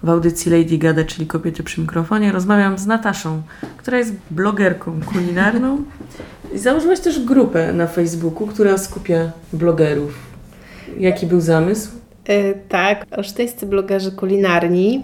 w audycji Lady Gada, czyli Kobiety przy mikrofonie. Rozmawiam z Nataszą, która jest blogerką kulinarną i założyłaś też grupę na Facebooku, która skupia blogerów. Jaki był zamysł? Tak, olsztyńscy blogerzy kulinarni.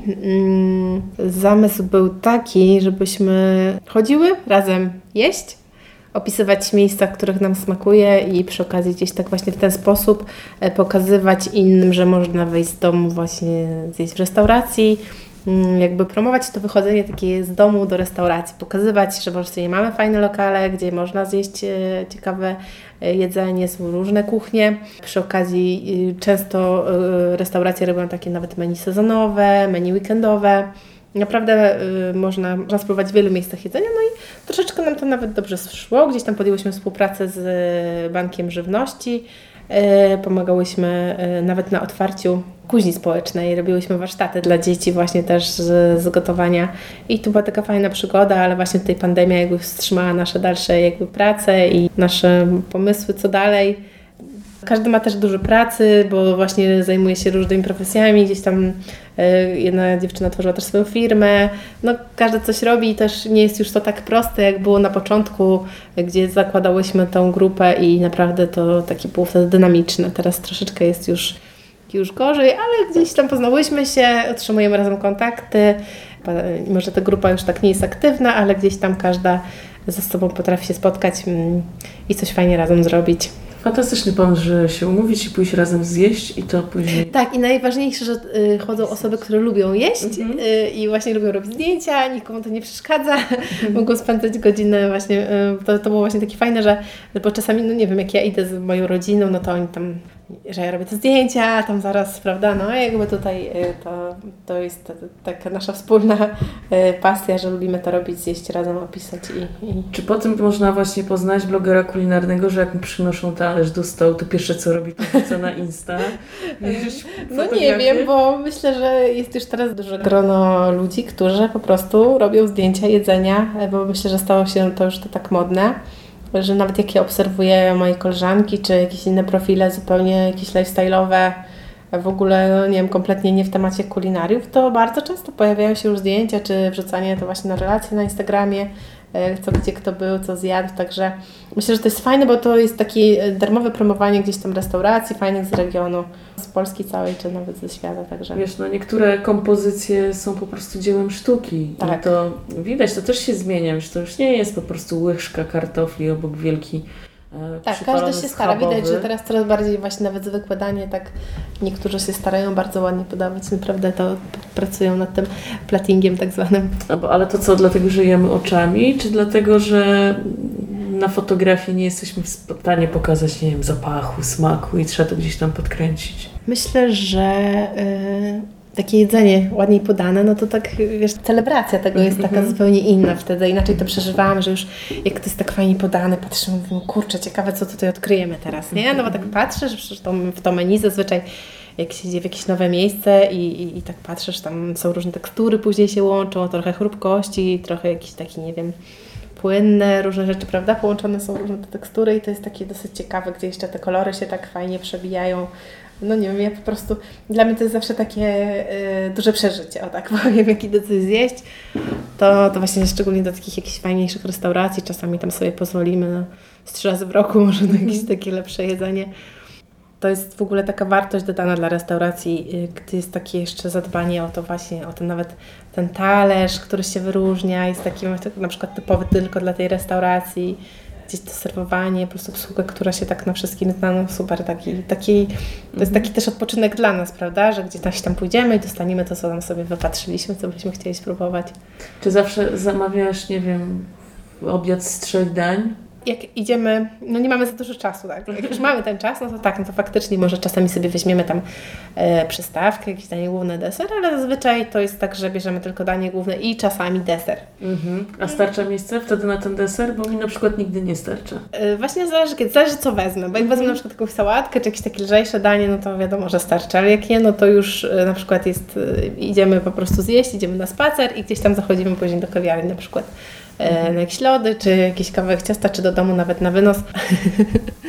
Zamysł był taki, żebyśmy chodziły razem jeść, opisywać miejsca, w których nam smakuje i przy okazji gdzieś tak właśnie w ten sposób pokazywać innym, że można wyjść z domu właśnie zjeść w restauracji, jakby promować to wychodzenie takie z domu do restauracji, pokazywać, że w Olsztynie mamy fajne lokale, gdzie można zjeść ciekawe jedzenie, są różne kuchnie. Przy okazji często restauracje robią takie nawet menu sezonowe, menu weekendowe. Naprawdę można spróbować w wielu miejscach jedzenia, no i troszeczkę nam to nawet dobrze szło. Gdzieś tam podjęłyśmy współpracę z Bankiem Żywności, pomagałyśmy nawet na otwarciu kuźni społecznej, robiłyśmy warsztaty dla dzieci właśnie też z gotowania i to była taka fajna przygoda, ale właśnie tutaj pandemia jakby wstrzymała nasze dalsze jakby prace i nasze pomysły co dalej. Każdy ma też dużo pracy, bo właśnie zajmuje się różnymi profesjami, gdzieś tam jedna dziewczyna tworzyła też swoją firmę, no każdy coś robi i też nie jest już to tak proste, jak było na początku, gdzie zakładałyśmy tą grupę i naprawdę to takie było wtedy dynamiczne. Teraz troszeczkę jest już gorzej, ale gdzieś tam poznałyśmy się, utrzymujemy razem kontakty. Może ta grupa już tak nie jest aktywna, ale gdzieś tam każda ze sobą potrafi się spotkać i coś fajnie razem zrobić. Fantastyczny pomysł, że się umówić i pójść razem zjeść i to później... Tak, i najważniejsze, że chodzą osoby, które lubią jeść i właśnie lubią robić zdjęcia, nikomu to nie przeszkadza, mogą spędzać godzinę właśnie, to było właśnie takie fajne, że bo czasami, no nie wiem, jak ja idę z moją rodziną, no to oni tam, że ja robię te zdjęcia, tam zaraz, prawda, no jakby tutaj to jest taka nasza wspólna pasja, że lubimy to robić, zjeść razem, opisać i... Czy po tym można właśnie poznać blogera kulinarnego, że jak mu przynoszą talerz do stołu, to pierwsze co robi, to wrzuca na Insta? No nie wiem, bo myślę, że jest już teraz duże grono ludzi, którzy po prostu robią zdjęcia jedzenia, bo myślę, że stało się to już tak modne, że nawet jak ja obserwuję moje koleżanki, czy jakieś inne profile zupełnie jakieś lifestyle'owe, w ogóle, no nie wiem, kompletnie nie w temacie kulinariów, to bardzo często pojawiają się już zdjęcia, czy wrzucanie to właśnie na relacje na Instagramie, co gdzie kto był, co zjadł, także myślę, że to jest fajne, bo to jest takie darmowe promowanie gdzieś tam restauracji fajnych z regionu, z Polski całej, czy nawet ze świata, także... Wiesz, no niektóre kompozycje są po prostu dziełem sztuki tak. I to widać, to też się zmienia, że to już nie jest po prostu łyżka kartofli obok wielki tak, każdy się stara. Widać, że teraz coraz bardziej właśnie nawet zwykłe danie, tak niektórzy się starają bardzo ładnie podawać. Naprawdę to pracują nad tym platingiem tak zwanym. Ale to co, dlatego że jemy oczami, czy dlatego, że na fotografii nie jesteśmy w stanie pokazać, nie wiem, zapachu, smaku i trzeba to gdzieś tam podkręcić? Myślę, że takie jedzenie ładniej podane, no to tak, wiesz, celebracja tego jest taka zupełnie inna wtedy. Inaczej to przeżywałam, że już jak to jest tak fajnie podane, patrzymy, mówimy, kurczę, ciekawe, co tutaj odkryjemy teraz, nie? No bo tak patrzysz, przecież w to menu zazwyczaj, jak się idzie w jakieś nowe miejsce i tak patrzysz, tam są różne tekstury, później się łączą, trochę chrupkości, trochę jakieś takie, nie wiem, płynne, różne rzeczy, prawda? Połączone są różne te tekstury i to jest takie dosyć ciekawe, gdzie jeszcze te kolory się tak fajnie przebijają. No nie wiem, ja po prostu, dla mnie to jest zawsze takie duże przeżycie, o tak powiem, jak idę coś zjeść, to właśnie szczególnie do takich jakichś fajniejszych restauracji, czasami tam sobie pozwolimy, no, z 3 razy w roku może na jakieś takie lepsze jedzenie. To jest w ogóle taka wartość dodana dla restauracji, gdy jest takie jeszcze zadbanie o to właśnie, o ten nawet ten talerz, który się wyróżnia, jest taki na przykład typowy tylko dla tej restauracji, gdzieś to serwowanie, po prostu obsługę, która się tak na wszystkim zna, no super, taki to jest taki też odpoczynek dla nas, prawda, że gdzieś tam pójdziemy i dostaniemy to, co tam sobie wypatrzyliśmy, co byśmy chcieli spróbować. Czy zawsze zamawiasz, nie wiem, obiad z 3 dań? Jak idziemy, no nie mamy za dużo czasu, tak? Jak już mamy ten czas, no to tak, no to faktycznie może czasami sobie weźmiemy tam przystawkę, jakieś danie główne, deser, ale zazwyczaj to jest tak, że bierzemy tylko danie główne i czasami deser. A starcza miejsce wtedy na ten deser? Bo mi na przykład nigdy nie starcza. Właśnie zależy co wezmę, bo jak wezmę na przykład jakąś sałatkę, czy jakieś takie lżejsze danie, no to wiadomo, że starczy, ale jak nie, no to już na przykład jest, idziemy po prostu zjeść, idziemy na spacer i gdzieś tam zachodzimy później do kawiarni na przykład. Na jakieś lody, czy jakiś kawałek ciasta, czy do domu nawet na wynos.